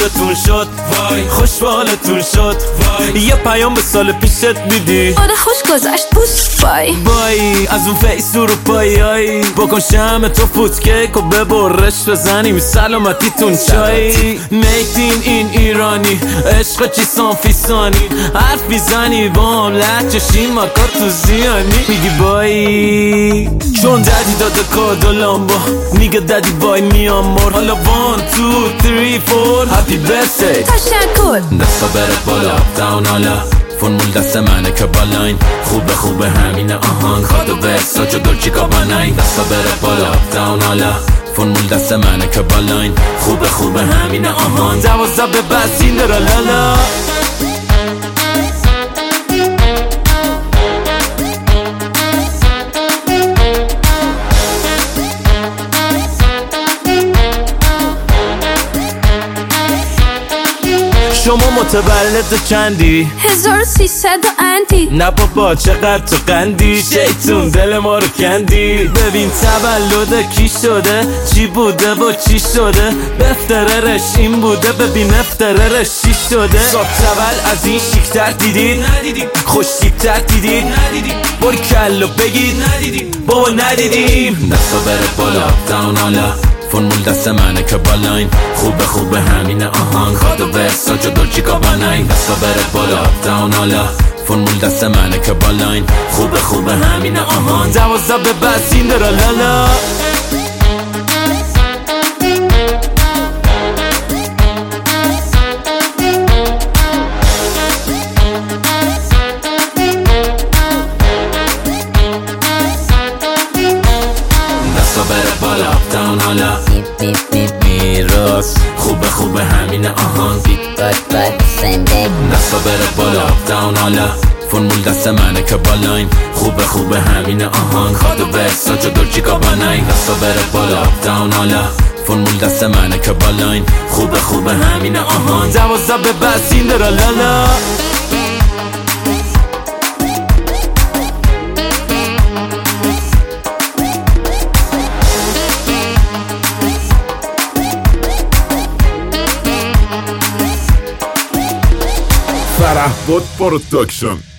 خوشتون شد وای خوش به حالتون شد وای یه پیام به سال پیشت میدی آره خوش گذشت بوس بای بای از اون فیس اروپایی بکن شمع تو فوتکیک و ببرش بزنیم سلامتیتون چای میتین این ایرانی عشق چی سانفیسانی حرف میزنی با هم لحجشی مکا تو زیانی میگی بای چون دادی داده کاد و لامبا میگه دادی بای میام مر حالا 1 2 3 4 هپی برثدی تشکر دستا بره بالا داون حالا فرمول دست منه که بالاین خوبه همینه آهان کادو برسا چو دلچی کاباناین دستا بره بالا داون حالا فرمول دست منه که بالاین خوبه همینه آهان 12 به بسین درا لالا شما متولد چندی؟ 1300 انتی نه بابا چقدر تو قندی شیطون دل ما رو کندی ببین تولد کی شده چی بوده و چی شده بفتررش این بوده ببین افتررش چی شده صاحب تول از این شیکتر دیدید ندیدیم خوش شیکتر دیدید ندیدیم بار کلو بگید ندیدیم بابا ندیدیم دستا بره بالا داون حالا فرمول دست منه که بالاین خوبه همینه آهان کادو برسا چو دلچی کاباناین دستا بره بالا داون حالا فرمول دست منه که بالاین خوبه همینه آهان 12 به بسین درا لالا دستا بره بالا داون حالا میراس خوبه همینه آهان دستا بره بالا داون حالا فرمول دست منه که بالاین خوبه همینه آهان کادو برسا چو دلچی کاباناین دستا بره بالا داون حالا فرمول دست منه که بالاین خوبه همینه آهان 12 به بسین درا لالا فرهباد پروداکشن